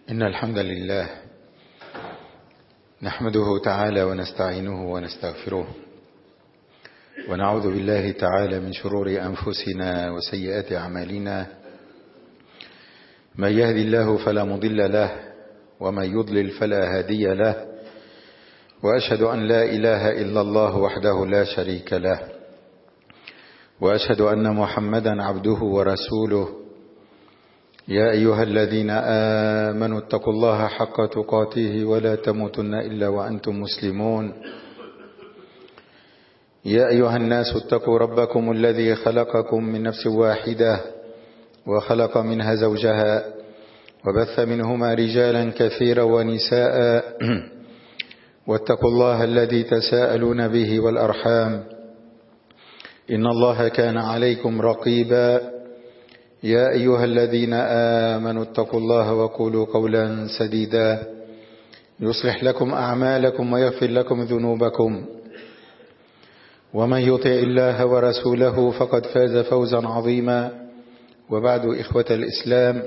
إن الحمد لله نحمده تعالى ونستعينه ونستغفره ونعوذ بالله تعالى من شرور أنفسنا وسيئات أعمالنا. من يهدي الله فلا مضل له ومن يضلل فلا هادي له، وأشهد أن لا إله إلا الله وحده لا شريك له، وأشهد أن محمدا عبده ورسوله. يا أيها الذين آمنوا اتقوا الله حق تقاته ولا تموتن إلا وأنتم مسلمون. يا أيها الناس اتقوا ربكم الذي خلقكم من نفس واحدة وخلق منها زوجها وبث منهما رجالا كثيرا ونساء، واتقوا الله الذي تساءلون به والأرحام إن الله كان عليكم رقيبا. يا أيها الذين آمنوا اتقوا الله وقولوا قولا سديدا يصلح لكم أعمالكم ويغفر لكم ذنوبكم، ومن يطع الله ورسوله فقد فاز فوزا عظيما. وبعد، إخوة الإسلام،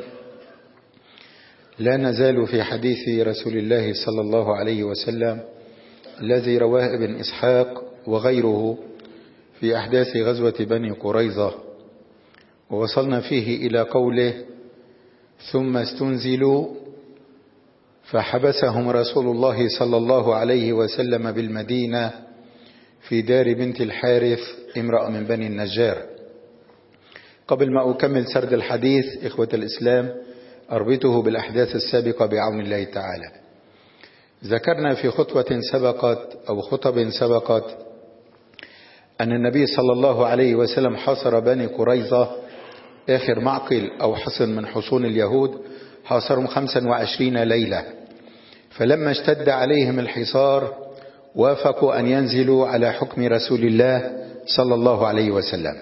لا نزال في حديث رسول الله صلى الله عليه وسلم الذي رواه ابن إسحاق وغيره في أحداث غزوة بني قريظة، ووصلنا فيه إلى قوله: ثم استنزلوا فحبسهم رسول الله صلى الله عليه وسلم بالمدينة في دار بنت الحارث امرأة من بني النجار. قبل ما أكمل سرد الحديث، إخوة الإسلام، أربطه بالأحداث السابقة بعون الله تعالى. ذكرنا في خطبة سبقت أو خطب سبقت أن النبي صلى الله عليه وسلم حاصر بني قريظة، آخر معقل أو حصن من حصون اليهود، حاصرهم 25 ليلة. فلما اشتد عليهم الحصار وافقوا أن ينزلوا على حكم رسول الله صلى الله عليه وسلم،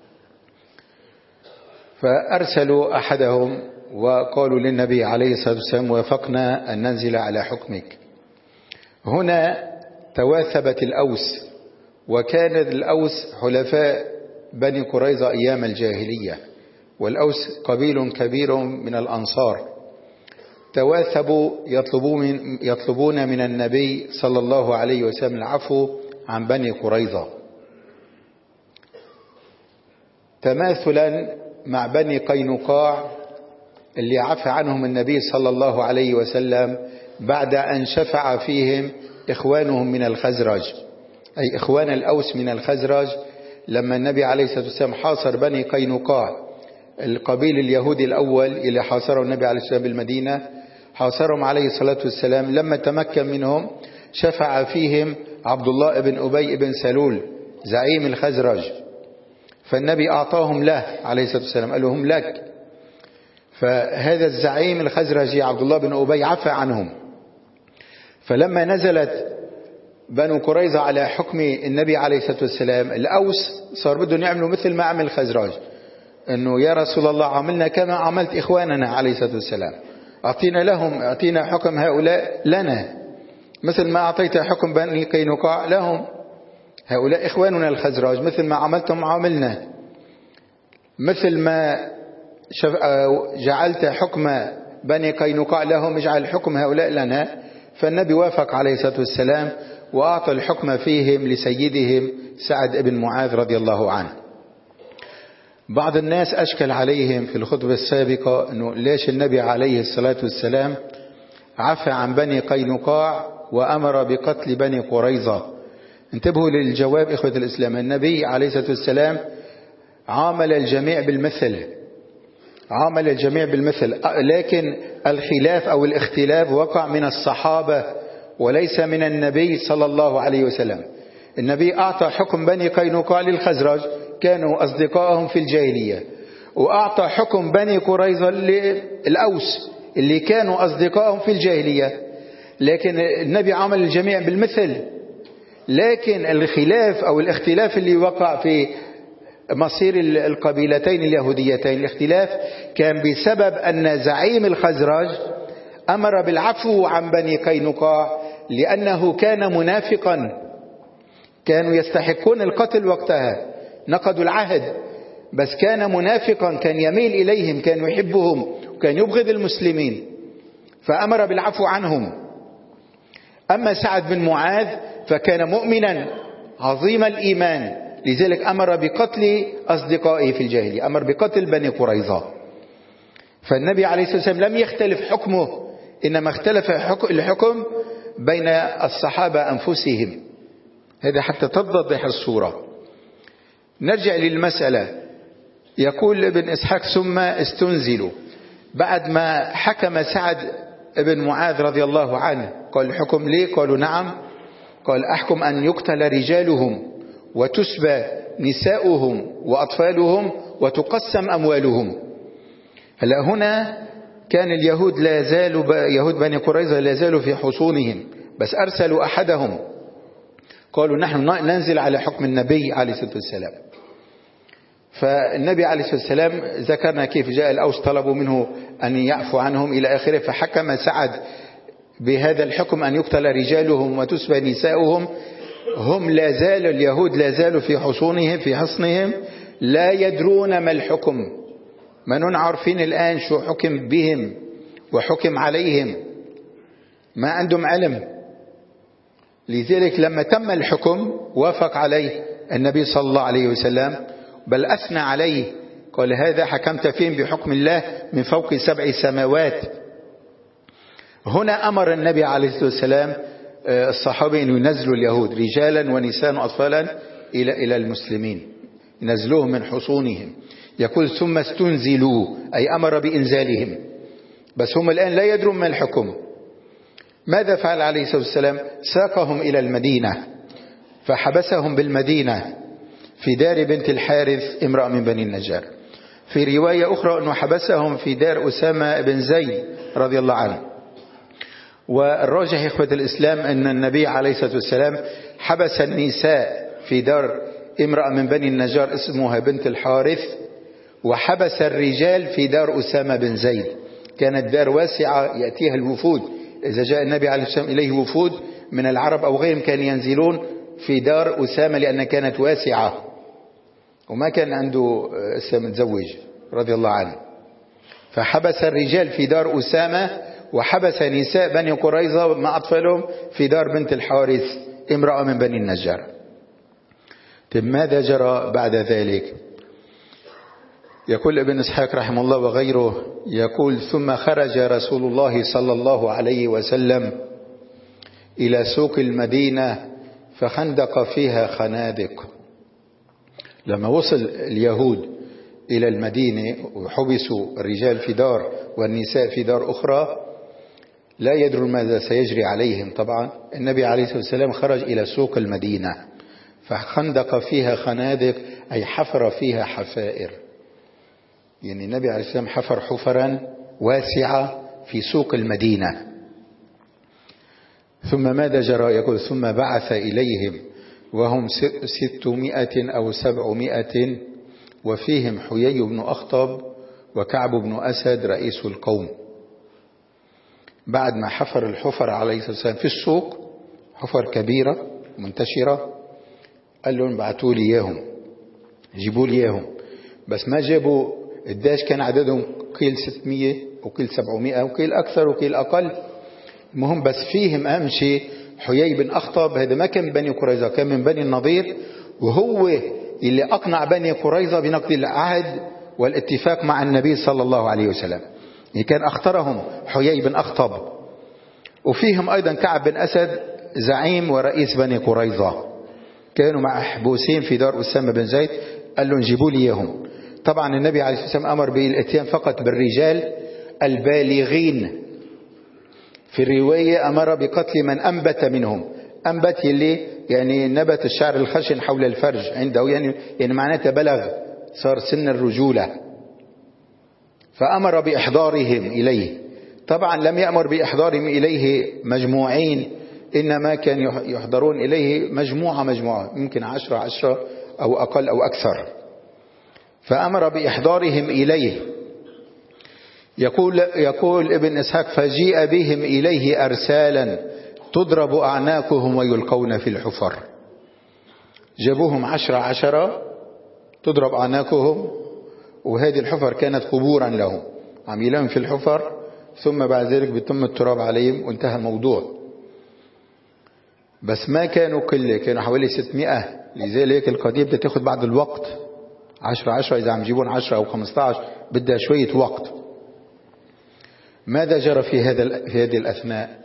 فأرسلوا أحدهم وقالوا للنبي عليه الصلاة والسلام: وافقنا أن ننزل على حكمك. هنا تواثبت الأوس، وكان الأوس حلفاء بني قريظة أيام الجاهلية، والأوس قبيل كبير من الأنصار. تواثبوا يطلبون من النبي صلى الله عليه وسلم العفو عن بني قريظة، تماثلا مع بني قينقاع اللي عفى عنهم النبي صلى الله عليه وسلم بعد أن شفع فيهم إخوانهم من الخزرج، أي إخوان الأوس من الخزرج. لما النبي عليه الصلاة والسلام حاصر بني قينقاع، القبيل اليهودي الأول اللي حاصره النبي عليه الصلاة والسلام بالمدينة، حاصرهم عليه الصلاة والسلام. لما تمكن منهم شفع فيهم عبد الله بن أبي بن سلول زعيم الخزرج، فالنبي أعطاهم له عليه الصلاة والسلام، قال لهم لك. فهذا الزعيم الخزرجي عبد الله بن أبي عفى عنهم. فلما نزلت بنو قريظة على حكم النبي عليه الصلاة والسلام، الأوس صار بدهم يعملوا مثل ما عمل الخزرج، أنه يا رسول الله عملنا كما عملت إخواننا عليه الصلاة والسلام، أعطينا حكم هؤلاء لنا مثل ما أعطيت حكم بني قينقاع لهم. هؤلاء إخواننا الخزرج، مثل ما عملتم عاملنا، مثل ما جعلت حكم بني قينقاع لهم اجعل حكم هؤلاء لنا. فالنبي وافق عليه الصلاة والسلام وأعطى الحكم فيهم لسيدهم سعد بن معاذ رضي الله عنه. بعض الناس أشكل عليهم في الخطبة السابقة أنه ليش النبي عليه الصلاة والسلام عفى عن بني قينقاع وأمر بقتل بني قريظة. انتبهوا للجواب إخوة الإسلام. النبي عليه الصلاة والسلام عامل الجميع بالمثل، لكن الخلاف أو الاختلاف وقع من الصحابة وليس من النبي صلى الله عليه وسلم. النبي أعطى حكم بني قينقاع للخزرج، كانوا أصدقائهم في الجاهلية، وأعطى حكم بني قريظة للأوس اللي كانوا أصدقائهم في الجاهلية. لكن النبي عمل الجميع بالمثل، لكن الخلاف أو الاختلاف اللي وقع في مصير القبيلتين اليهوديتين، الاختلاف كان بسبب أن زعيم الخزرج أمر بالعفو عن بني قينقاع لأنه كان منافقا، كانوا يستحقون القتل وقتها، نقضوا العهد، بس كان منافقا، كان يميل إليهم، كان يحبهم وكان يبغض المسلمين. فأمر بالعفو عنهم. أما سعد بن معاذ فكان مؤمنا عظيم الإيمان، لذلك أمر بقتل أصدقائه في الجاهلية، أمر بقتل بني قريظة. فالنبي عليه الصلاة والسلام لم يختلف حكمه، إنما اختلف الحكم بين الصحابة أنفسهم. هذا حتى تتضح الصورة. نرجع للمسألة. يقول ابن إسحاق ثم استنزلوا، بعد ما حكم سعد بن معاذ رضي الله عنه، قال الحكم ليه؟ قالوا نعم. قال أحكم أن يقتل رجالهم وتسبى نساؤهم وأطفالهم وتقسم أموالهم. هلا هنا كان اليهود لا زالوا، يهود بني قريظة لا زالوا في حصونهم، بس أرسلوا أحدهم قالوا نحن ننزل على حكم النبي عليه الصلاة والسلام. فالنبي عليه الصلاة والسلام ذكرنا كيف جاء الأوس طلبوا منه أن يعفو عنهم إلى آخره، فحكم سعد بهذا الحكم أن يقتل رجالهم وتسبى نساؤهم. هم لا زالوا اليهود لا زالوا في حصونهم في حصنهم، لا يدرون ما الحكم، ما عارفين الآن شو حكم بهم وحكم عليهم، ما عندهم علم. لذلك لما تم الحكم وافق عليه النبي صلى الله عليه وسلم، بل أثنى عليه، قال هذا حكمت فيهم بحكم الله من فوق 7 سماوات. هنا أمر النبي عليه الصلاة والسلام الصحابة أن ينزلوا اليهود رجالا ونساء وأطفالا إلى المسلمين، ينزلوهم من حصونهم. يقول ثم استنزلوا، أي أمر بإنزالهم، بس هم الآن لا يدرون ما الحكم. ماذا فعل عليه الصلاة والسلام؟ ساقهم إلى المدينة فحبسهم بالمدينة في دار بنت الحارث امرأة من بني النجار. في رواية أخرى أنه حبسهم في دار أسامة بن زيد رضي الله عنه. والراجح يا إخوة الإسلام أن النبي عليه الصلاة والسلام حبس النساء في دار امرأة من بني النجار اسمها بنت الحارث، وحبس الرجال في دار أسامة بن زيد. كانت دار واسعة يأتيها الوفود، إذا جاء النبي عليه الصلاة والسلام إليه وفود من العرب أو غيرهم كانوا ينزلون في دار أسامة لأنها كانت واسعة، وما كان عنده متزوج رضي الله عنه. فحبس الرجال في دار أسامة، وحبس نساء بني قريظة مع أطفالهم في دار بنت الحارث امرأة من بني النجار. طيب ماذا جرى بعد ذلك؟ يقول ابن إسحاق رحمه الله وغيره، يقول ثم خرج رسول الله صلى الله عليه وسلم إلى سوق المدينة فخندق فيها خنادق. لما وصل اليهود إلى المدينة وحبسوا الرجال في دار والنساء في دار أخرى، لا يدرون ماذا سيجري عليهم. طبعا النبي عليه الصلاة والسلام خرج إلى سوق المدينة فخندق فيها خنادق، أي حفر فيها حفائر. يعني النبي عليه الصلاة والسلام حفر حفرا واسعة في سوق المدينة. ثم ماذا جرى؟ يقول ثم بعث إليهم وهم 600 أو 700، وفيهم حيي بن أخطب وكعب بن أسد رئيس القوم. بعد ما حفر الحفر عليه الصلاة والسلام في السوق، حفر كبيرة منتشرة، قال لهم بعتوا لي إياهم، جيبوا لي إياهم. بس ما جابوا قداش كان عددهم، قيل 600 وقيل 700 وقيل أكثر وقيل أقل. المهم بس فيهم أهم شيء حيي بن أخطب. هذا ما كان من بني قريظة، كان من بني النضير، وهو اللي أقنع بني قريظة بنقض العهد والاتفاق مع النبي صلى الله عليه وسلم. يعني كان أخطرهم حيي بن أخطب. وفيهم أيضا كعب بن أسد زعيم ورئيس بني قريظة، كانوا محبوسين في دار أسامة بن زيد. قال لهم جيبوا لي إياهم. طبعا النبي عليه الصلاة والسلام أمر بالاتيان فقط بالرجال البالغين. في الرواية أمر بقتل من أنبت منهم. أنبت اللي يعني نبت الشعر الخشن حول الفرج عنده، يعني معناته بلغ، صار سن الرجولة. فأمر بإحضارهم إليه. طبعا لم يأمر بإحضارهم إليه مجموعين، إنما كان يحضرون إليه مجموعة ممكن 10 أو أقل أو أكثر. فأمر بإحضارهم إليه. يقول ابن إسحاق فجيء بهم إليه أرسالا تضرب أعناقهم ويلقون في الحفر. جابوهم 10 تضرب أعناقهم، وهذه الحفر كانت قبورا لهم، عميلهم في الحفر ثم بعد ذلك بيتم التراب عليهم وانتهى الموضوع. بس ما كانوا كله، كانوا حوالي 600. لذلك القضية بدها تاخد بعض الوقت. 10 إذا عم يجيبون 10 أو 15 بدها شوية وقت. ماذا جرى في هذه الأثناء؟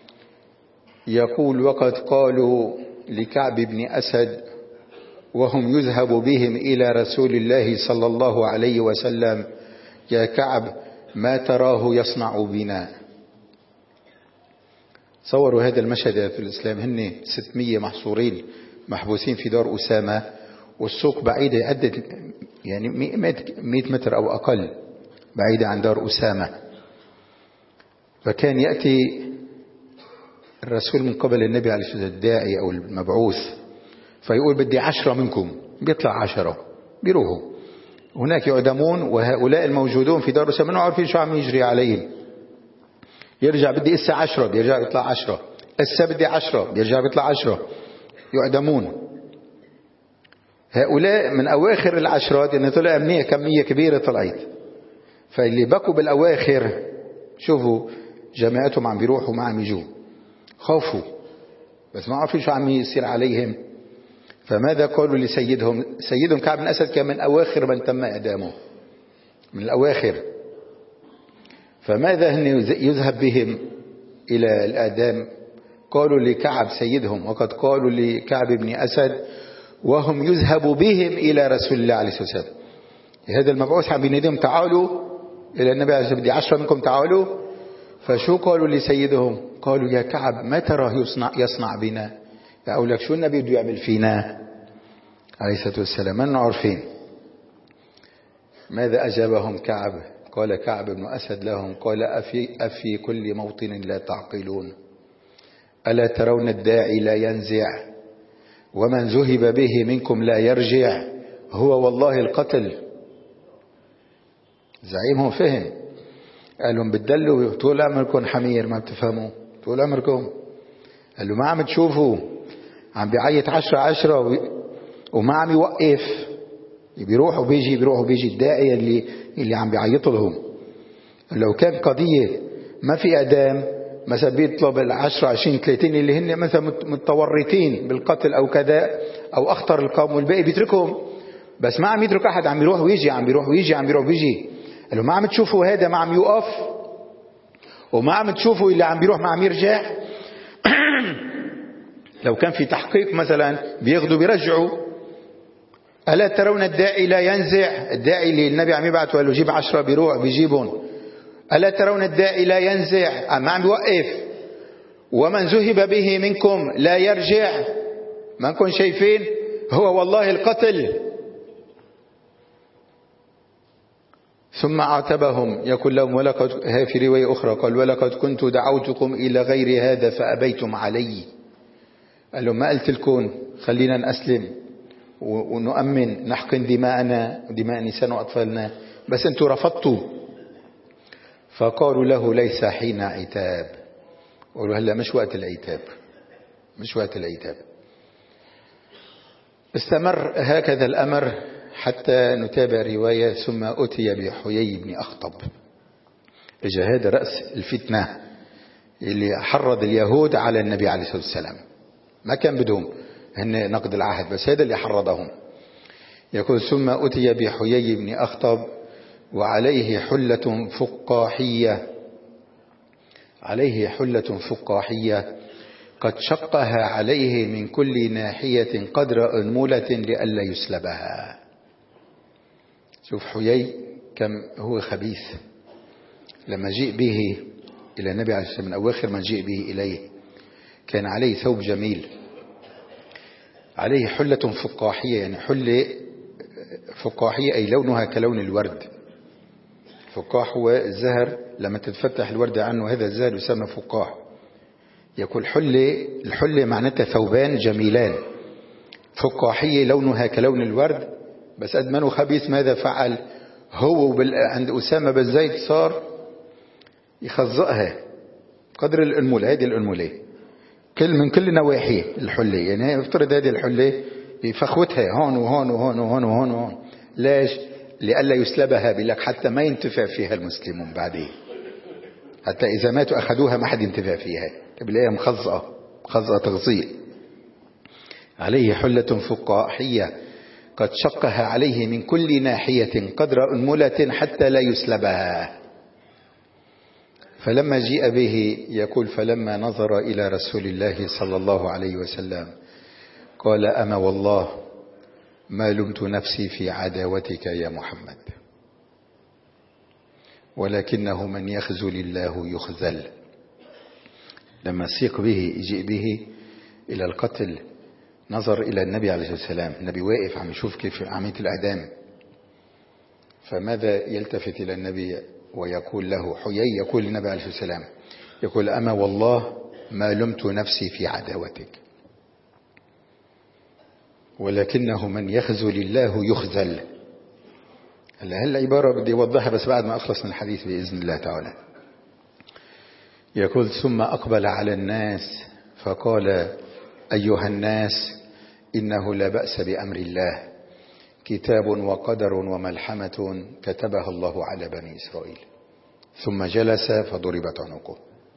يقول: وقد قالوا لكعب بن أسد وهم يذهب بهم إلى رسول الله صلى الله عليه وسلم: يا كعب، ما تراه يصنع بنا؟ صوروا هذا المشهد في الإسلام. هن 600 محصورين محبوسين في دار أسامة، والسوق بعيدة عدة يعني 100 متر أو أقل بعيدة عن دار أسامة. فكان يأتي الرسول من قبل النبي عليه الصلاة والسلام، الداعي أو المبعوث، فيقول: بدي 10 منكم. بيطلع 10 بيروحوا هناك يعدمون، وهؤلاء الموجودون في دار أسامة ما عارفين شو عم يجري عليهم. يرجع: بدي إسا 10، بيرجع يطلع 10. إسا بدي 10، بيرجع بيطلع 10. يعدمون. هؤلاء من أواخر العشرات، إن طلع منية كمية كبيرة طلعت. فاللي بقوا بالأواخر شوفوا جماعتهم عم بيروحوا ما عم يجوا، خوفوا بس ما عارفين شو عم يصير عليهم. فماذا قالوا لسيدهم؟ سيدهم كعب بن أسد كان من أواخر من تم إعدامه، من الأواخر. فماذا هن يذهب بهم إلى الإعدام؟ قالوا لكعب سيدهم: وقد قالوا لكعب بن أسد وهم يذهب بهم إلى رسول الله عليه الصلاة والسلام. هذا المبعوث عم بيناديهم: تعالوا إلى النبي عليه الصلاة والسلام، بدي 10 منكم تعالوا. فشو قالوا لسيدهم؟ قالوا: يا كعب، ما تراه يصنع بنا؟ يقول لك شو النبي بده يعمل فينا عليه الصلاة والسلام، ما عارفين. ماذا أجابهم كعب؟ قال كعب بن أسد لهم: قال: أفي كل موطن لا تعقلون؟ ألا ترون الداعي لا ينزع، ومن ذهب به منكم لا يرجع، هو والله القتل. زعيمهم فهم، قال لهم: بتدلوا طول عمركم حمير ما بتفهموا طول عمركم. قال له: ما عم تشوفوا عم بيعيط 10 وما عم يوقف، بيروح وبيجي بيروح وبيجي الداعي اللي عم بيعيط لهم. لو كان قضية ما في إعدام مثلا بيطلب 10 20 30 اللي هن مثلا متورطين بالقتل أو كذا أو أخطر القوم، والباقي بيتركهم. بس ما عم يترك أحد، عم بيروح ويجي عم بيروح ويجي عم بيروح ويجي. قال له: ما عم تشوفوا هذا ما عم يوقف، وما عم تشوفوا اللي عم بيروح ما عم يرجع؟ لو كان في تحقيق مثلا بياخدوا بيرجعوا. ألا ترون الداعي لا ينزع؟ الداعي اللي النبي عم يبعث وقال له جيب 10 بيروح بيجيبهم. ألا ترون الداعي لا ينزع؟ ما عم بيوقف. ومن ذهب به منكم لا يرجع، ما انكم شايفين؟ هو والله القتل. ثم عاتبهم يقول لهم: ولقد، في رواية أخرى قال: ولقد كنت دعوتكم إلى غير هذا فأبيتم علي. قال لهم: ما قلت لكم خلينا نأسلم ونؤمن نحقن دماءنا ودماء نساء وأطفالنا، بس أنتم رفضتوا. فقالوا له: ليس حين عتاب. قالوا: هلا مش وقت العتاب، مش وقت العتاب. استمر هكذا الأمر حتى نتابع رواية: ثم أتي بحيي بن أخطب. إجا هذا رأس الفتنة اللي حرض اليهود على النبي عليه الصلاة والسلام، ما كان بدهم هن نقد العهد، بس هذا اللي حرضهم. يقول: ثم أتي بحيي بن أخطب وعليه حلة فقاحية، عليه حلة فقاحية قد شقها عليه من كل ناحية قدر أنملة لئلا يسلبها. شوف حيي كم هو خبيث. لما جيء به إلى النبي عليه الصلاة والسلام من أواخر من جيء به إليه كان عليه ثوب جميل، عليه حلة فقاحية، يعني حلة فقاحية أي لونها كلون الورد. فقاح هو الزهر، لما تتفتح الوردة عنه هذا الزهر يسمى فقاح. يقول حلة، الحلة معناتها ثوبان جميلان، فقاحية لونها كلون الورد. بس قد ما خبيث ماذا فعل هو عند أسامة بالزيت؟ صار يخزقها قدر الأنملة. هذه الأنملة من كل نواحي الحلة، يعني افترض هذه الحلة بفخوتها هون وهون وهون وهون وهون وهون. ليش؟ لئلا يسلبها، بلك حتى ما ينتفع فيها المسلمون بعدين. حتى إذا ماتوا أخذوها ما حد ينتفع فيها، بالآية مخزأة تغزيل. عليه حلة فقاحية قد شقها عليه من كل ناحية قدر أنملة حتى لا يسلبها. فلما جيء به يقول فلما نظر إلى رسول الله صلى الله عليه وسلم قال أما والله ما لمت نفسي في عداوتك يا محمد، ولكنه من يخذل الله يخذل. لما سيق به يجيء به إلى القتل نظر إلى النبي عليه الصلاة والسلام، النبي واقف عم يشوف كيف عملية الإعدام، فماذا يلتفت إلى النبي ويقول له حيي، يقول للنبي عليه الصلاة والسلام يقول أما والله ما لمت نفسي في عداوتك، ولكنه من يخذل الله يخذل. هلا العبارة بدي أوضحها بس بعد ما أخلص من الحديث بإذن الله تعالى. يقول ثم أقبل على الناس فقال أيها الناس إنه لا بأس بأمر الله، كتاب وقدر وملحمة كتبها الله على بني إسرائيل. ثم جلس فضربت عنقه.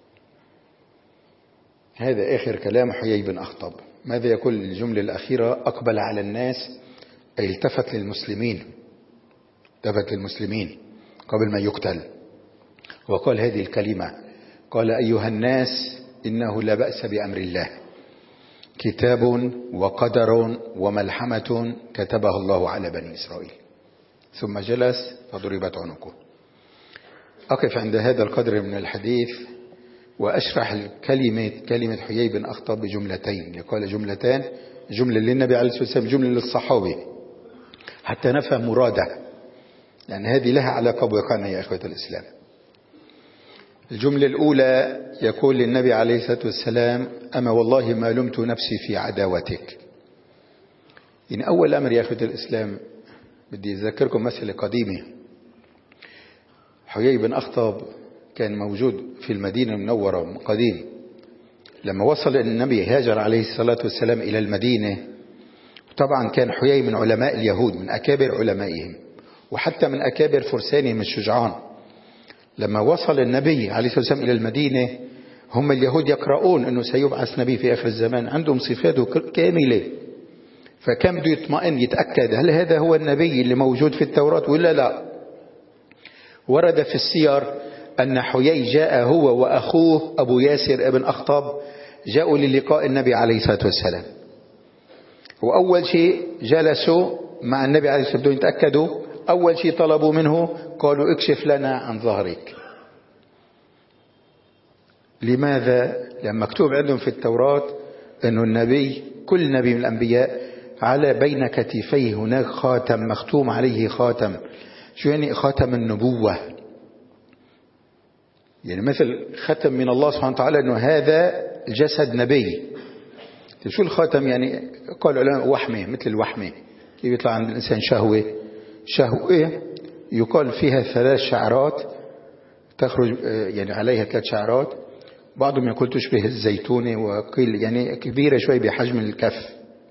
هذا آخر كلام حيي بن أخطب. ماذا يقول الجملة الأخيرة؟ أقبل على الناس أي التفت للمسلمين، التفت للمسلمين قبل ما يقتل وقال هذه الكلمة، قال أيها الناس إنه لا بأس بأمر الله، كتاب وقدر وملحمة كتبها الله على بني إسرائيل. ثم جلس فضربت عنقه. أقف عند هذا القدر من الحديث وأشرح كلمة حيي بن أخطب بجملتين. قال جملتان، جملة للنبي عليه الصلاة والسلام، جملة للصحابي، حتى نفهم مراده، يعني هذه لها علاقة بواقعنا يا إخوة الإسلام. الجملة الأولى يقول للنبي عليه الصلاة والسلام أما والله ما لمت نفسي في عداوتك. يعني أول أمر يا إخوة الإسلام بدي أذكركم مسألة قديمة. حيي بن أخطب كان موجود في المدينة المنورة قديم. لما وصل النبي هاجر عليه الصلاة والسلام إلى المدينة، طبعا كان حيي من علماء اليهود، من أكابر علمائهم وحتى من أكابر فرسانهم الشجعان. لما وصل النبي عليه الصلاة والسلام إلى المدينة، هم اليهود يقرؤون أنه سيبعث نبي في آخر الزمان، عندهم صفاته كاملة، فكان بده يطمئن يتأكد هل هذا هو النبي اللي موجود في التوراة ولا لا. ورد في السير أن حيي جاء هو وأخوه أبو ياسر ابن أخطب، جاءوا للقاء النبي عليه الصلاة والسلام. وأول شيء جلسوا مع النبي عليه الصلاة والسلام يتأكدوا. أول شيء طلبوا منه قالوا اكشف لنا عن ظهرك. لماذا؟ لأن مكتوب عندهم في التوراة أنه النبي، كل نبي من الأنبياء على بين كتفيه هناك خاتم مختوم عليه خاتم. شو يعني خاتم النبوة؟ يعني مثل ختم من الله سبحانه وتعالى أنه هذا جسد نبي. شو الخاتم؟ يعني قال العلماء وحمة، مثل الوحمة كيف يطلع عند الإنسان شهوة يقال فيها 3 شعرات تخرج، يعني عليها 3 شعرات. بعضهم يقول تشبه الزيتونة، وقيل يعني كبيرة شوي بحجم الكف.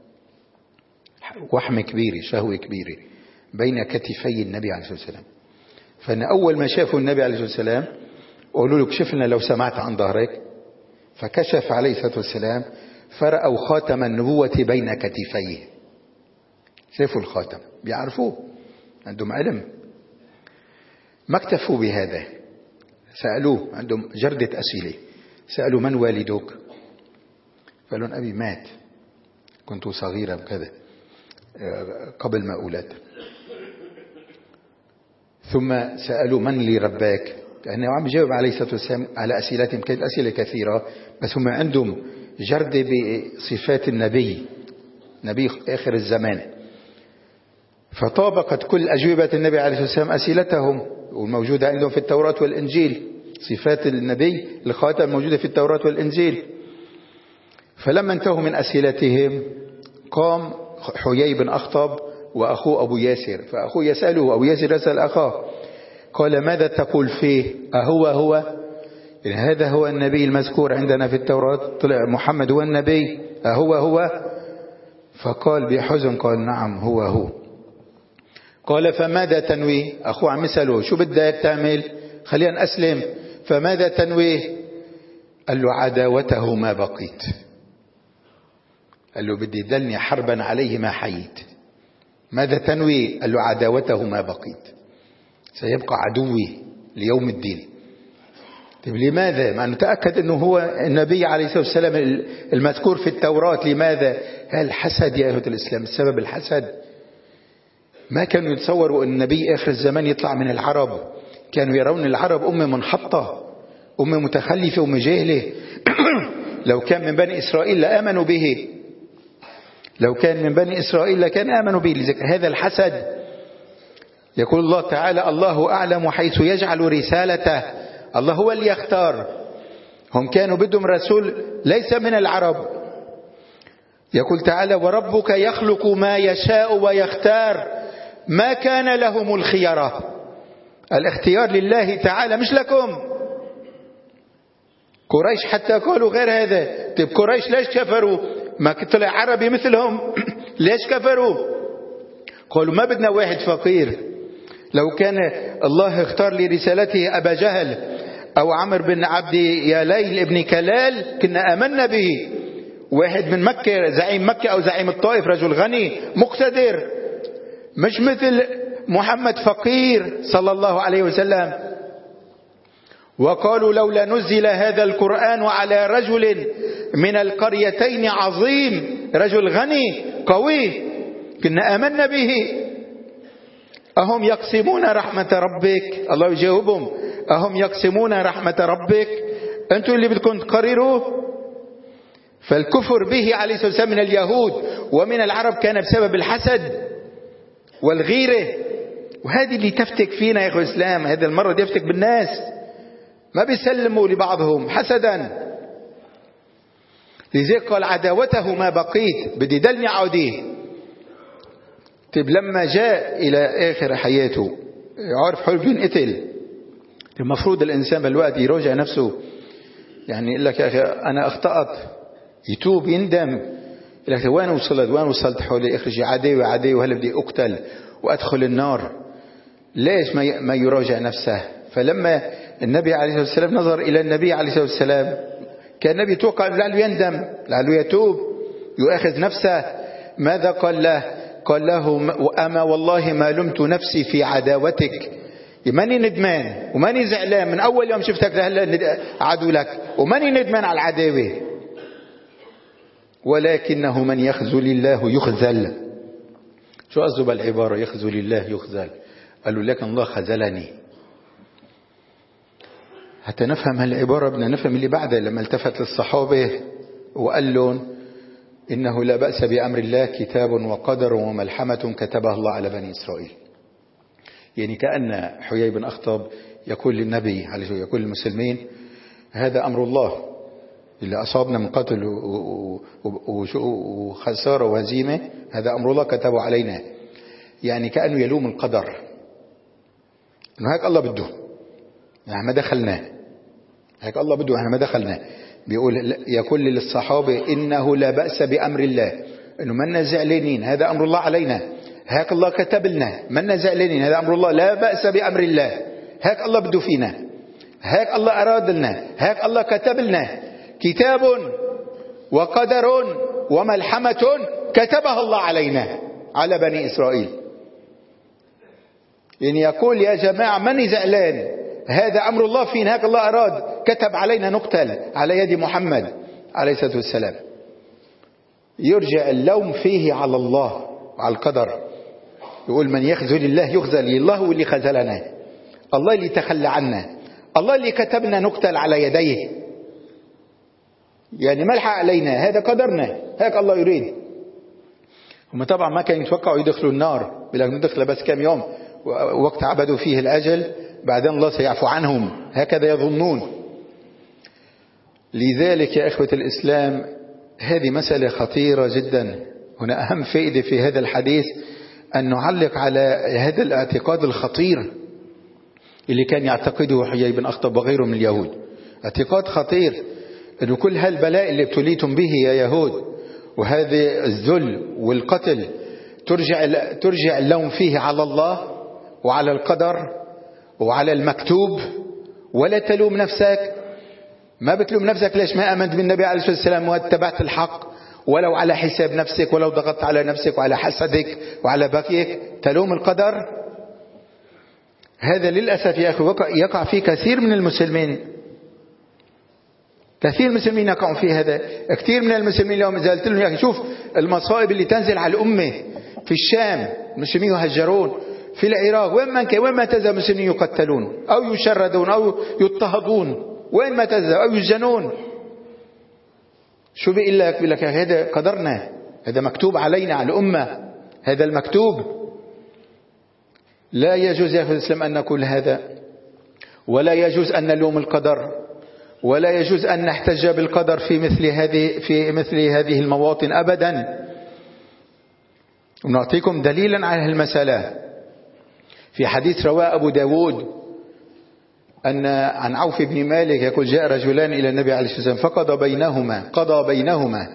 وحمة كبيرة، شهوة كبيرة بين كتفي النبي عليه الصلاة والسلام. فأن أول ما شافوا النبي عليه الصلاة والسلام قالوا له اكشف لنا لو سمعت عن ظهرك. فكشف عليه الصلاة والسلام فرأوا خاتم النبوة بين كتفيه. شافوا الخاتم، بيعرفوه، عندهم علم. ما اكتفوا بهذا، سألوه، عندهم جردة أسئلة. سألوا من والدك؟ قالوا أبي مات، كنت صغيرا كذا قبل ما أولد. ثم سألوا من لي رباك؟ لأنه عم يجاوب عليه الصلاة والسلام على أسئلتهم، كانت أسئلة كثيرة بس هم عندهم جردة بصفات النبي، نبي آخر الزمان. فطابقت كل أجوبة النبي عليه الصلاة والسلام أسئلتهم، والموجودة عندهم في التوراة والإنجيل. صفات النبي الخاتم موجودة في التوراة والإنجيل. فلما انتهوا من أسئلتهم قام حيي بن أخطب وأخوه أبو ياسر، فأخوه يسأله، أبو ياسر يسأل أخاه قال ماذا تقول فيه؟ أهو يعني هذا هو النبي المذكور عندنا في التوراة؟ طلع محمد هو النبي؟ أهو؟ فقال بحزن قال نعم هو. قال فماذا تنوي؟ أخوه عم يسأله شو بدك تعمل؟ خلينا أسلم. فماذا تنويه؟ قال له عداوته ما بقيت. قال له بدي دلني حربا عليه ما حييت. ماذا تنوي؟ قال له عداوته ما بقيت، سيبقى عدوي ليوم الدين. طيب لماذا؟ مع أنه تأكد أنه هو النبي عليه الصلاة والسلام المذكور في التوراة. لماذا؟ هل حسد يا أهل الإسلام؟ السبب الحسد. ما كانوا يتصوروا أن النبي آخر الزمان يطلع من العرب. كانوا يرون العرب أمة منحطة، أمة متخلفة، أمة جاهلة. لو كان من بني إسرائيل لآمنوا به، لو كان من بني إسرائيل لكان آمنوا به. هذا الحسد. يقول الله تعالى الله أعلم حيث يجعل رسالته. الله هو اللي يختار. هم كانوا بدهم رسول ليس من العرب. يقول تعالى وربك يخلق ما يشاء ويختار ما كان لهم الخيرة. الاختيار لله تعالى مش لكم. قريش حتى قالوا غير هذا. طيب قريش ليش كفروا؟ ما طلع عربي مثلهم. ليش كفروا؟ قالوا ما بدنا واحد فقير. لو كان الله اختار لرسالته أبا جهل أو عمر بن عبد ياليل ابن كلال كنا آمنا به. واحد من مكة، زعيم مكة أو زعيم الطائف، رجل غني مقتدر، مش مثل محمد فقير صلى الله عليه وسلم. وقالوا لولا نزل هذا القرآن على رجل من القريتين عظيم، رجل غني قوي كنا آمنا به. أهم يقسمون رحمة ربك؟ الله يجاوبهم أهم يقسمون رحمة ربك؟ أنتم اللي بدكم تقرروه. فالكفر به عليه الصلاة والسلام من اليهود ومن العرب كان بسبب الحسد والغيرة. وهذه اللي تفتك فينا يا أخوة الإسلام. هذا المرة يفتك بالناس، ما بيسلموا لبعضهم حسدا. لذلك قال عداوته ما بقيت، بدي دلني عوديه. طيب لما جاء إلى آخر حياته عارف حلف ينقتل. المفروض الإنسان بالوقت يراجع نفسه، يعني يقول لك يا أخي أنا أخطأت، يتوب يندم. يقول لك وين وصلت حولي اخرجي عداوة عداوة، هل بدي أقتل وأدخل النار؟ ليش ما يراجع نفسه؟ فلما النبي عليه الصلاة والسلام نظر إلى النبي عليه الصلاة والسلام كان النبي يتوقع لعله يندم، لعله يتوب يؤاخذ نفسه. ماذا قال له؟ قال له أما والله ما لمت نفسي في عداوتك. ماني ندمان وماني زعلان من أول يوم شفتك لهلا عدو لك، وماني ندمان على العداوة، ولكنه من يخذل الله يخذل. شو قصده بالعبارة يخذل الله يخذل؟ قالوا لكن الله خذلني. حتى نفهم هالعبارة بدنا نفهم اللي بعدها. لما التفت للصحابة وقال لهم إنه لا بأس بأمر الله كتاب وقدر وملحمة كتبها الله على بني إسرائيل. يعني كأن حيي بن أخطب يقول للنبي عليه يقول للمسلمين هذا أمر الله اللي أصابنا من قتل وخسارة وهزيمة، هذا أمر الله كتبه علينا. يعني كأنه يلوم القدر إنه هيك الله بده، يعني ما دخلنا، هيك الله بده احنا ما دخلنا. يقول للصحابة إنه لا بأس بأمر الله، إنه منا زعلانين، هذا أمر الله علينا، هيك الله كتب لنا، منا زعلانين، هذا أمر الله، لا بأس بأمر الله، هيك الله بده فينا، هيك الله أراد لنا، هيك الله كتب لنا. كتاب وقدر وملحمة كتبها الله علينا على بني إسرائيل. يعني يقول يا جماعة ماني زعلان، هذا أمر الله فينا، هيك الله أراد، كتب علينا نقتل على يد محمد عليه الصلاة والسلام. يرجع اللوم فيه على الله وعلى القدر. يقول من يخذل الله يخذل، الله هو اللي خذلنا، الله اللي تخلى عنا، الله اللي كتبنا نقتل على يديه. يعني ملحق علينا، هذا قدرنا، هيك الله يريد. هم طبعا ما كانوا يتوقعوا يدخلوا النار، بلكن ندخل بس كم يوم وقت عبدوا فيه الأجل، بعدين الله سيعفو عنهم، هكذا يظنون. لذلك يا إخوة الإسلام هذه مسألة خطيرة جدا. هنا أهم فائدة في هذا الحديث أن نعلق على هذا الاعتقاد الخطير اللي كان يعتقده حيي بن أخطب وغيره من اليهود. اعتقاد خطير أن كل هالبلاء اللي ابتليتم به يا يهود وهذا الذل والقتل ترجع اللوم فيه على الله وعلى القدر وعلى المكتوب ولا تلوم نفسك. ما بتلوم نفسك ليش ما آمنت بالنبي عليه الصلاة والسلام واتبعت الحق، ولو على حساب نفسك، ولو ضغطت على نفسك وعلى حسدك وعلى بكيك تلوم القدر. هذا للأسف يا أخي يقع فيه كثير من المسلمين. كثير من المسلمين يقعوا في هذا. كثير من المسلمين اليوم إذا قلت لهم يا أخي شوف المصائب اللي تنزل على الأمة في الشام، المسلمين يهجرون، في العراق، وين ما تذهب المسلمين يقتلون أو يشردون أو يضطهدون، وين ما تذهب أو يسجنون. شو بيقول لك هذا قدرنا، هذا مكتوب علينا على الأمة، هذا المكتوب. لا يجوز يا أخي الإسلام أن نقول هذا، ولا يجوز أن نلوم القدر، ولا يجوز أن نحتج بالقدر في مثل هذه المواطن أبدا. ونعطيكم دليلا على المسألة في حديث رواه أبو داود أن عن عوف بن مالك يقول جاء رجلان إلى النبي عليه الصلاة والسلام قضى بينهما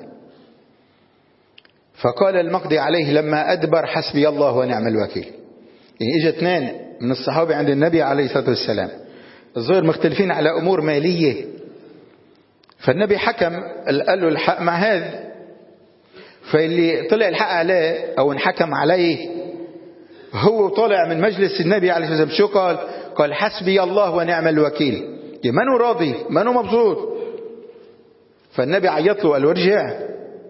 فقال المقضي عليه لما أدبر حسبي الله ونعم الوكيل. يعني إجا اثنين من الصحابة عند النبي عليه الصلاة والسلام، الظاهر مختلفين على أمور مالية، فالنبي حكم قال له الحق مع هذا، فاللي طلع الحق عليه أو انحكم عليه هو طالع من مجلس النبي عليه الصلاة والسلام شو قال حسبي الله ونعم الوكيل. منو راضي، منو مبسوط. فالنبي عيط له قال له ارجع،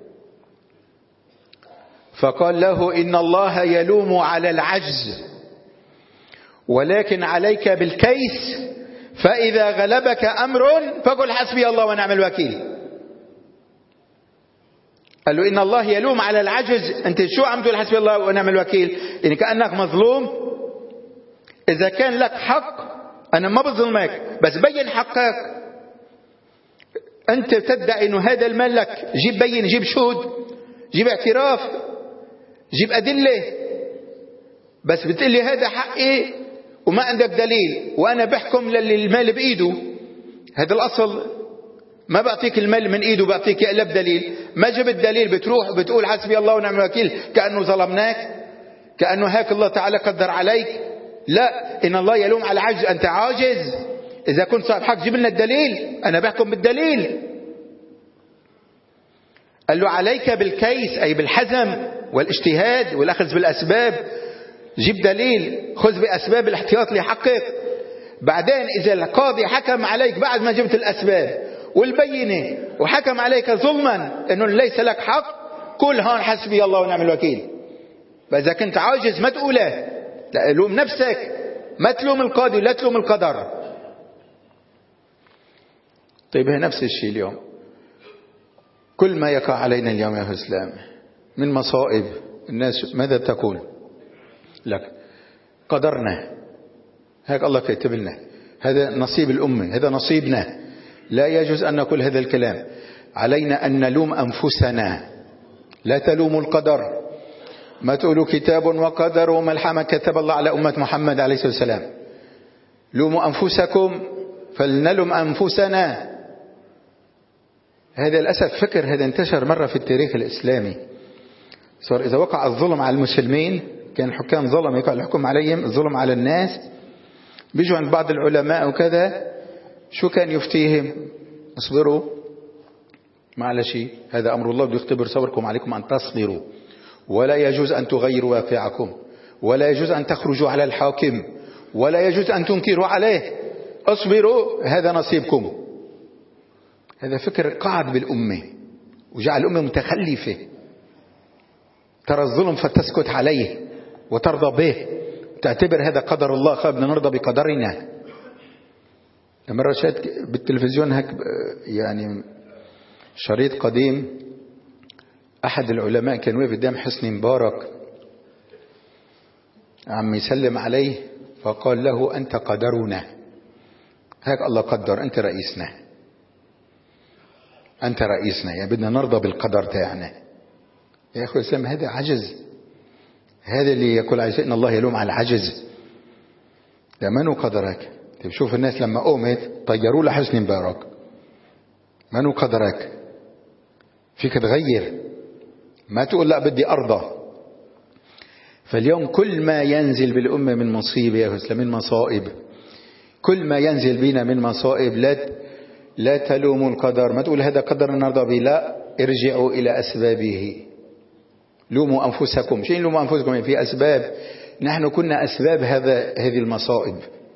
فقال له إن الله يلوم على العجز ولكن عليك بالكيس، فإذا غلبك أمر فقل حسبي الله ونعم الوكيل. قال له إن الله يلوم على العجز، أنت شو عم تقول حسبي الله ونعم الوكيل؟ يعني كأنك مظلوم. إذا كان لك حق أنا ما بظلمك، بس بين حقك. أنت تدعي إنه هذا المال لك، جيب بين، جيب شهود، جيب اعتراف، جيب أدلة. بس بتقول لي هذا حقي وما عندك دليل، وأنا بحكم للمال بإيده. هذا الأصل، ما بعطيك المال من إيده، بعطيك أقلب دليل. ما جبت دليل بتروح بتقول حسبي الله ونعم الوكيل كأنه ظلمناك، كأنه هيك الله تعالى قدر عليك. لا، إن الله يلوم على العجز، أنت عاجز. إذا كنت صاحب حق جيب لنا الدليل، أنا بحكم بالدليل. قال له عليك بالكيس أي بالحزم والاجتهاد والأخذ بالأسباب. جيب دليل، خذ بأسباب الاحتياط لحقك. بعدين إذا القاضي حكم عليك بعد ما جبت الأسباب والبينة وحكم عليك ظلما أنه ليس لك حق، قل هون حسبي الله ونعم الوكيل. فإذا كنت عاجز ما تقوله، لا، لوم نفسك، ما تلوم القاضي ولا تلوم القدر. طيب هي نفس الشيء اليوم. كل ما يقع علينا اليوم يا إسلام من مصائب، الناس ماذا تقول لك؟ قدرنا، هيك الله كتب لنا، هذا نصيب الأمة، هذا نصيبنا. لا يجوز أن نقول هذا الكلام. علينا أن نلوم أنفسنا، لا تلوموا القدر. ما تقولوا كتاب وقدر وملحمة كتب الله على أمة محمد عليه الصلاة والسلام. لوموا أنفسكم فلنلوم أنفسنا. هذا للأسف فكر هذا انتشر مرة في التاريخ الإسلامي. صار إذا وقع الظلم على المسلمين، كان الحكام ظلم يقع الحكم عليهم، الظلم على الناس، بيجوا عند بعض العلماء وكذا، شو كان يفتيهم؟ اصبروا، معلش هذا أمر الله بده يختبر صبركم، عليكم أن تصبروا، ولا يجوز أن تغيروا واقعكم، ولا يجوز أن تخرجوا على الحاكم، ولا يجوز أن تنكروا عليه، اصبروا هذا نصيبكم. هذا فكر قاعد بالأمة وجعل الأمة متخلفة، ترى الظلم فتسكت عليه وترضى به، تعتبر هذا قدر الله، خابنا نرضى بقدرنا. مرة شاهدت بالتلفزيون هيك يعني شريط قديم، أحد العلماء كان واقف قدام حسني مبارك عم يسلم عليه، فقال له أنت قدرنا، هيك الله قدر، أنت رئيسنا، أنت رئيسنا، يعني بدنا نرضى بالقدر تاعنا. يا أخوة الإسلام هذا عجز، هذا اللي يقول عيسى إن الله يلوم على العجز. ده منو قدرك؟ شوف الناس لما قومت طيروا له حسني مبارك، منو قدرك؟ فيك تغير، ما تقول لا بدي أرضى. فاليوم كل ما ينزل بالأمة من مصيبة يا إسلام، من مصائب، كل ما ينزل بنا من مصائب لا تلوموا القدر، ما تقول هذا قدر نرضى به، لا، ارجعوا إلى أسبابه. لوموا أنفسكم. شيء لوموا أنفسكم؟ في أسباب، نحن كنا أسباب هذه المصائب،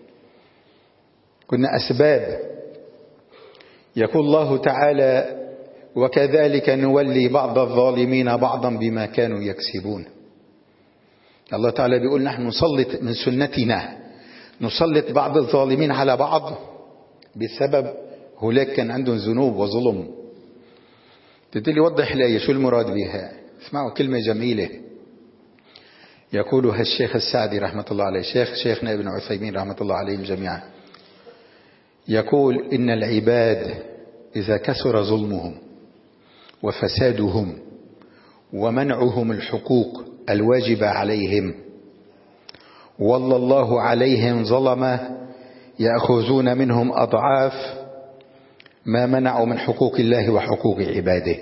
كنا أسباب. يقول الله تعالى: وكذلك نولي بعض الظالمين بعضا بما كانوا يكسبون. الله تعالى بيقول نحن نسلط من سنتنا، نسلط بعض الظالمين على بعض بسبب هناك كان عندهم ذنوب وظلم. تدلي وضح الآية شو المراد بها. اسمعوا كلمة جميلة يقولها الشيخ السعدي رحمة الله عليه، شيخنا ابن عثيمين رحمة الله عليهم جميعا. يقول: إن العباد إذا كثر ظلمهم وفسادهم ومنعهم الحقوق الواجبة عليهم والله الله عليهم ظلمة يأخذون منهم أضعاف ما منعوا من حقوق الله وحقوق عباده.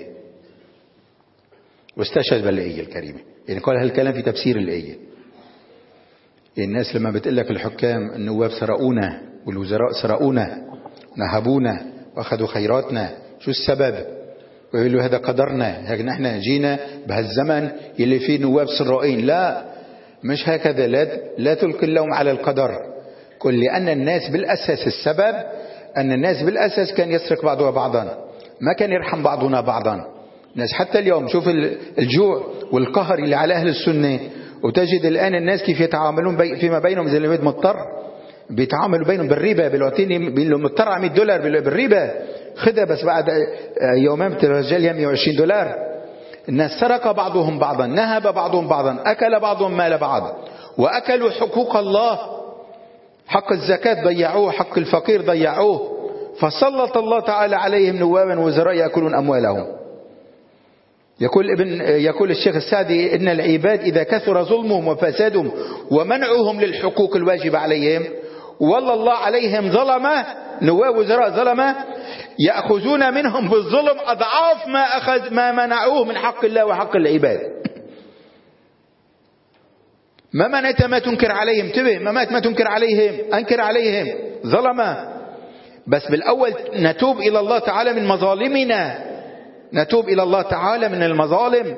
واستشهد بالآية الكريمة، يعني قال هالكلام في تفسير الآية. الناس لما بتقول لك الحكام النواب سرقونا والوزراء سرقونا نهبونا واخذوا خيراتنا، شو السبب؟ ويقولوا هذا قدرنا، هيك نحن جينا بهالزمن اللي فيه نواب سرائين. لا، مش هكذا. لا تلقي اللوم على القدر. قل لأن الناس بالأساس، السبب أن الناس بالأساس كان يسرق بعضها بعضا، ما كان يرحم بعضنا بعضا. الناس حتى اليوم شوف الجوع والقهر اللي على أهل السنة، وتجد الآن الناس كيف يتعاملون فيما بينهم. زي اللي مضطر بيتعاملوا بينهم بالربا، بيعطيني مضطر على $100 بالربا، خذها بس بعد يومين بترجع لي $120. الناس سرق بعضهم بعضا، نهب بعضهم بعضا، أكل بعضهم مال بعض، وأكلوا حقوق الله. حق الزكاة ضيعوه، حق الفقير ضيعوه، فسلط الله تعالى عليهم نوابا وزراء يأكلون أموالهم. يقول الشيخ السعدي: إن العباد إذا كثر ظلمهم وفسادهم ومنعهم للحقوق الواجبة عليهم والله الله عليهم ظلمة، نواب وزراء ظلمة، يأخذون منهم بالظلم أضعاف ما منعوه من حق الله وحق العباد. ما منعت ما تنكر عليهم، انتبه، ما تنكر عليهم، أنكر عليهم ظلمة. بس بالأول نتوب إلى الله تعالى من مظالمنا، نتوب إلى الله تعالى من المظالم.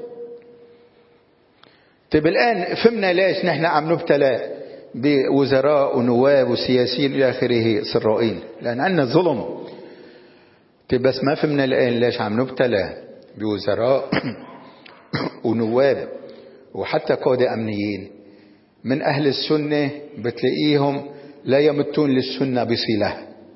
طيب الآن فهمنا ليش نحن عم نبتلى بوزراء ونواب وسياسيين إلى آخره سرائين، لأن عندنا ظلم. طيب بس ما فهمنا الآن ليش عم نبتلى بوزراء ونواب وحتى قادة أمنيين من أهل السنة، بتلاقيهم لا يمتون للسنة بصلة.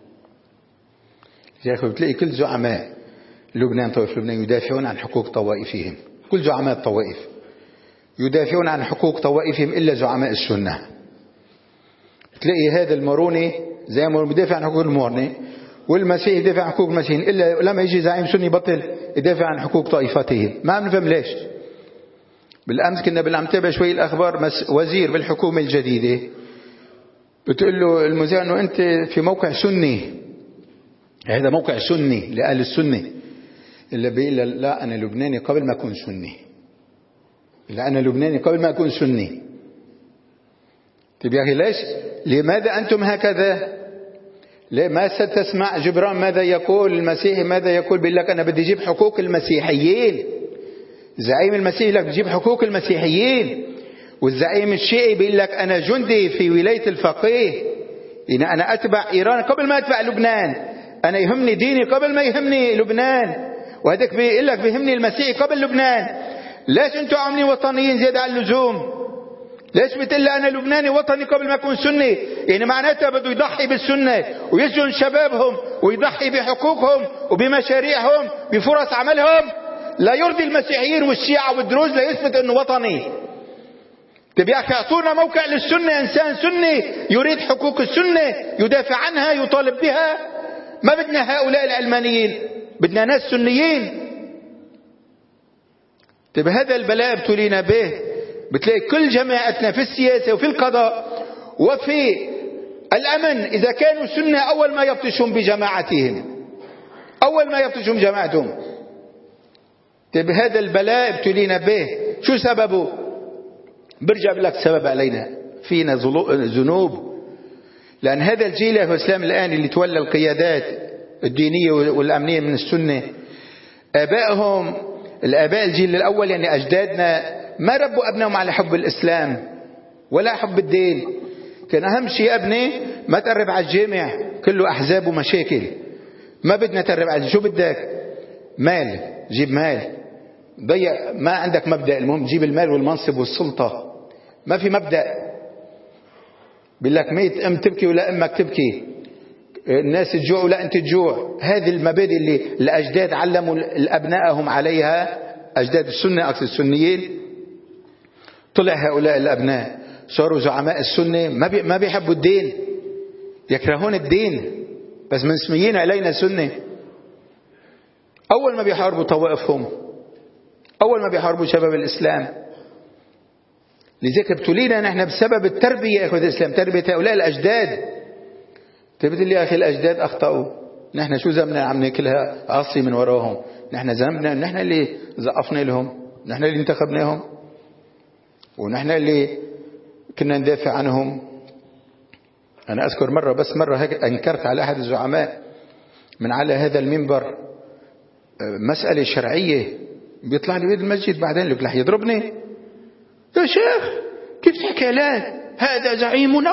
يا أخي بتلاقي كل زعماء لبنان، طوائف لبنان، يدافعون عن حقوق طوائفهم. كل زعماء الطوائف يدافعون عن حقوق طوائفهم إلا زعماء السنة. تلاقي هذا الماروني زي ما بيدافع عن حقوق الماروني، والمسيحي يدافع عن حقوق المسيحيين، إلا لما يجي زعيم سني بطل يدافع عن حقوق طائفتهم. ما عم نفهم ليش. بالأمس كنا عم نتابع شوي الأخبار، وزير بالحكومة الجديدة بتقول له المذيع إنه أنت في موقع سني، هذا موقع سني لأهل السنة. اللي بيقول لا أنا لبناني قبل ما أكون سني، لا أنا لبناني قبل ما أكون سني. طيب يا أخي ليش؟ لماذا أنتم هكذا؟ ما ستسمع جبران ماذا يقول؟ المسيحي ماذا يقول؟ بيقول لك أنا بدي أجيب حقوق المسيحيين. زعيم المسيحي لك بجيب حقوق المسيحيين، والزعيم الشيعي بيقول لك أنا جندي في ولاية الفقيه، يعني أنا أتبع إيران قبل ما أتبع لبنان، أنا يهمني ديني قبل ما يهمني لبنان، وهذاك بيقول لك بيهمني المسيحي قبل لبنان. ليش أنتم عاملين وطنيين زيادة عن اللزوم؟ ليش بتقول أنا لبناني وطني قبل ما أكون سني؟ يعني معناتها بده يضحي بالسنة ويسجن شبابهم ويضحي بحقوقهم وبمشاريعهم بفرص عملهم. لا يرضي المسيحيين والشيعة والدروز لا يثبت أنه وطني. طيب يا أخي أعطونا موقع للسنة، إنسان سني يريد حقوق السنة يدافع عنها يطالب بها. ما بدنا هؤلاء العلمانيين، بدنا ناس سنيين. طيب هذا البلاء ابتلينا به. بتلاقي كل جماعتنا في السياسة وفي القضاء وفي الأمن إذا كانوا سنة أول ما يبطشون بجماعتهم، أول ما يبطشون جماعتهم. طيب هذا البلاء ابتلينا به، شو سببه؟ برجع بقول لك سبب علينا، فينا ذنوب لأن هذا الجيل يا إسلام الآن اللي تولى القيادات الدينية والأمنية من السنة، آبائهم الآباء الجيل الأول يعني أجدادنا ما ربوا أبنائهم على حب الإسلام ولا حب الدين. كان أهم شيء أبني ما تقرب على الجامع كله أحزاب ومشاكل، ما بدنا تقرب على شو بدك؟ مال، جيب مال، ضيع، ما عندك مبدأ، المهم جيب المال والمنصب والسلطة، ما في مبدأ. بيقول لك ميت أم تبكي ولا أمك تبكي، الناس تجوع ولا أنت تجوع. هذه المبادئ اللي الأجداد علموا الأبنائهم عليها، أجداد السنة أقصد السنيين، طلع هؤلاء الأبناء صاروا زعماء السنة، ما بيحبوا الدين، يكرهون الدين، بس منسميين علينا سنة. أول ما بيحاربوا طوائفهم، أول ما بيحاربوا شباب الإسلام. لذلك ابتلينا نحن بسبب التربية يا أخوة الإسلام، تربية هؤلاء الأجداد. تبت لي يا أخي الأجداد أخطأوا، نحن شو ذنبنا عم ناكلها عصي من وراهم؟ نحن ذنبنا نحن اللي زقفنا لهم، نحن اللي انتخبناهم، ونحن اللي كنا ندافع عنهم. أنا أذكر مرة هيك أنكرت على أحد الزعماء من على هذا المنبر مسألة شرعية، بيطلع لي بيد المسجد بعدين لك رح يضربني. يا شيخ كيف تحكي له؟ هذا زعيمنا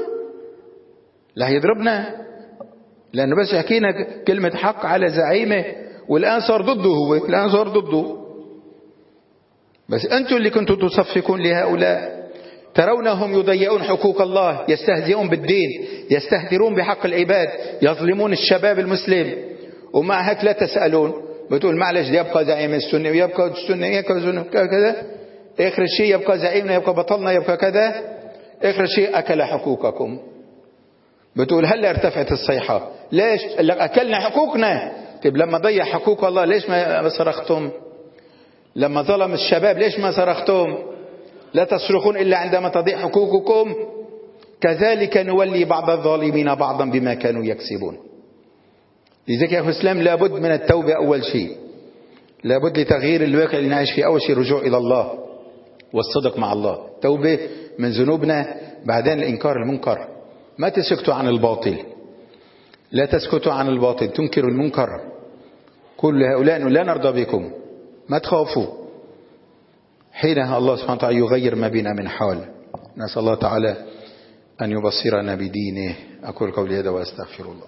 لا يضربنا، لأنه بس يحكينا كلمة حق على زعيمه، والآن صار ضده، هو الآن صار ضده. بس أنتم اللي كنتم تصفقون لهؤلاء، ترونهم يضيعون حقوق الله، يستهزئون بالدين، يستهترون بحق العباد، يظلمون الشباب المسلم، ومع هيك لا تسألون. بتقول معلش يبقى زعيم السنة ويبقى السنة يبقى كذا، آخر شيء يبقى زعيمنا، يبقى بطلنا، يبقى كذا، آخر شيء أكل حقوقكم. بتقول هلا ارتفعت الصيحة، ليش؟ قال لك أكلنا حقوقنا. طيب لما ضيع حقوق الله ليش ما صرختم؟ لما ظلم الشباب ليش ما صرختم؟ لا تصرخون إلا عندما تضيع حقوقكم. كذلك نولي بعض الظالمين بعضا بما كانوا يكسبون. لذلك يا أخي الإسلام لابد من التوبة أول شيء، لابد لتغيير الواقع اللي نعيش فيه. أول شيء رجوع إلى الله والصدق مع الله، توبة من ذنوبنا، بعدين الإنكار المنكر. ما تسكتوا عن الباطل، لا تسكتوا عن الباطل، تنكروا المنكر. كل هؤلاء لا نرضى بكم، ما تخافوا. حينها الله سبحانه وتعالى يغير ما بنا من حال. نسأل الله تعالى أن يبصرنا بدينه. أقول قولي هذا وأستغفر الله.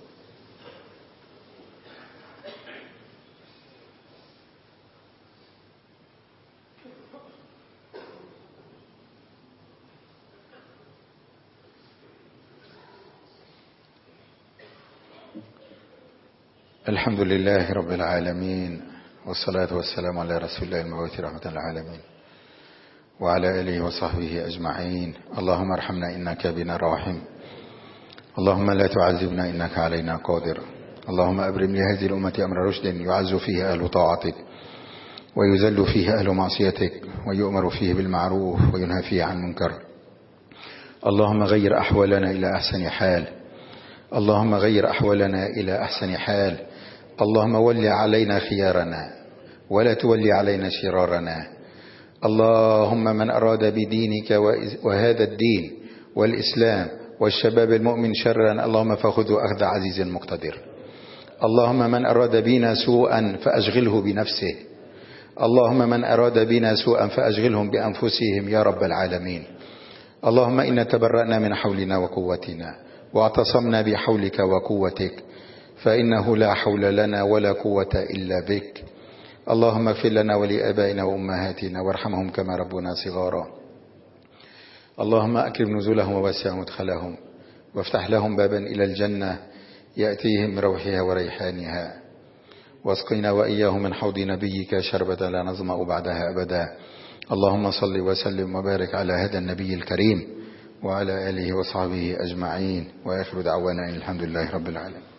الحمد لله رب العالمين، والصلاة والسلام على رسول الله المبعوث رحمة للعالمين وعلى آله وصحبه أجمعين. اللهم ارحمنا إنك بنا راحم، اللهم لا تعذبنا إنك علينا قادر. اللهم أبرم لهذه الأمة أمر رشد يعز فيه أهل طاعتك ويذل فيه أهل معصيتك، ويؤمر فيه بالمعروف وينهى فيه عن منكر. اللهم غير أحوالنا إلى أحسن حال، اللهم غير أحوالنا إلى أحسن حال. اللهم ول علينا خيارنا ولا تولي علينا شرارنا. اللهم من أراد بدينك وهذا الدين والإسلام والشباب المؤمن شرا، اللهم فخذه أخذ عزيز مقتدر. اللهم من أراد بنا سوءا فأشغله بنفسه، اللهم من أراد بنا سوءا فأشغلهم بأنفسهم يا رب العالمين. اللهم إنا تبرأنا من حولنا وقوتنا واعتصمنا بحولك وقوتك، فإنه لا حول لنا ولا قوة إلا بك. اللهم اغفر لنا ولآبائنا وأمهاتنا وارحمهم كما ربنا صغارا. اللهم أكرم نزلهم ووسع مدخلهم، وافتح لهم بابا إلى الجنة يأتيهم من روحها وريحانها، واسقنا وإياهم من حوض نبيك شربة لا نظمأ بعدها أبدا. اللهم صل وسلم وبارك على هذا النبي الكريم وعلى آله وصحبه أجمعين، وآخر دعوانا الحمد لله رب العالمين.